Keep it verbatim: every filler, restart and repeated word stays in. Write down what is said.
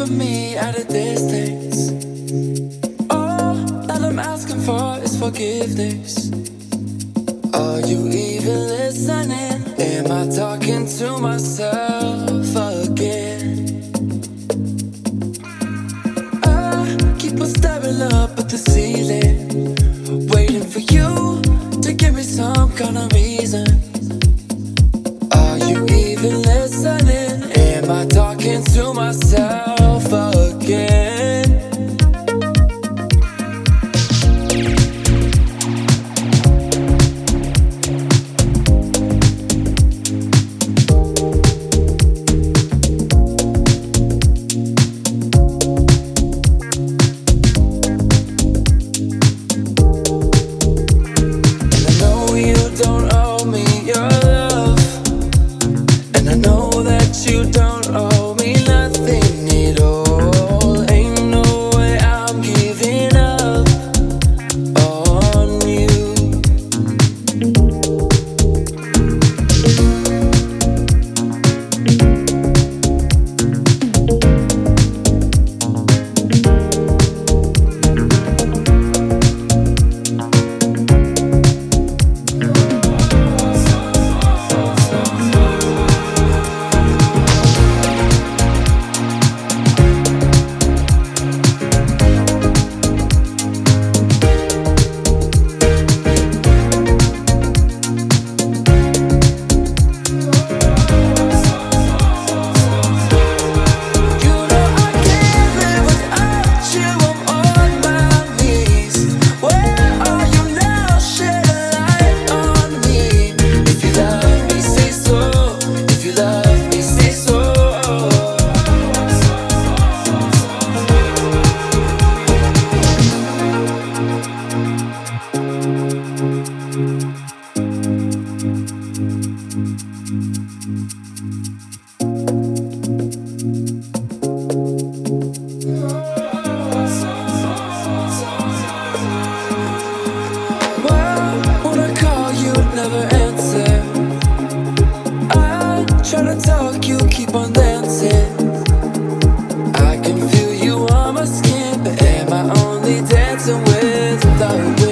of me at a distance. All that I'm asking for is forgiveness. Are you even listening? Am I talking to myself again? I keep on staring up at the ceiling, waiting for you to give me some kind of reason. Are you even listening? Am I talking to myself again? You don't owe me nothing at all. Ain't no way I'm giving up on you. Never answer. I try to talk, you keep on dancing. I can feel you on my skin, but am I only dancing with the wind?